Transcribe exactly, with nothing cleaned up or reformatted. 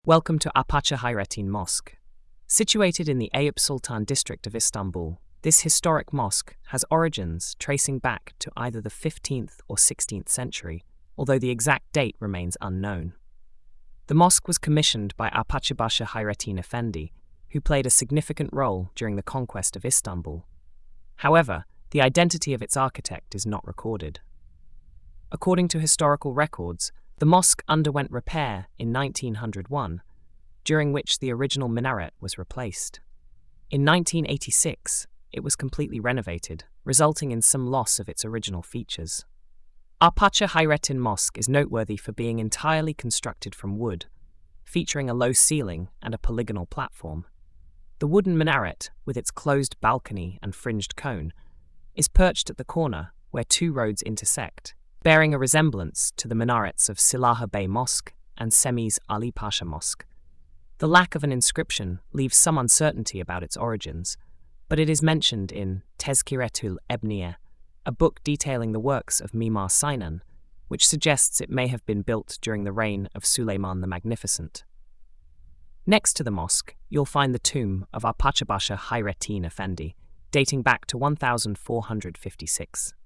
Welcome to Apache Hayrettin Mosque. Situated in the Eyüp Sultan district of Istanbul, this historic mosque has origins tracing back to either the fifteenth or sixteenth century, although the exact date remains unknown. The mosque was commissioned by Apache Basha Hayrettin Effendi, who played a significant role during the conquest of Istanbul. However, the identity of its architect is not recorded. According to historical records, the mosque underwent repair in nineteen oh one, during which the original minaret was replaced. In nineteen eighty-six, it was completely renovated, resulting in some loss of its original features. Apache Hayrettin Mosque is noteworthy for being entirely constructed from wood, featuring a low ceiling and a polygonal platform. The wooden minaret, with its closed balcony and fringed cone, is perched at the corner where two roads intersect, bearing a resemblance to the minarets of Silaha Bey Mosque and Semi's Ali Pasha Mosque. The lack of an inscription leaves some uncertainty about its origins, but it is mentioned in Tezkiretul Ebniye, a book detailing the works of Mimar Sinan, which suggests it may have been built during the reign of Suleiman the Magnificent. Next to the mosque, you'll find the tomb of Apache Basha Hayrettin Effendi, dating back to one thousand four hundred fifty-six.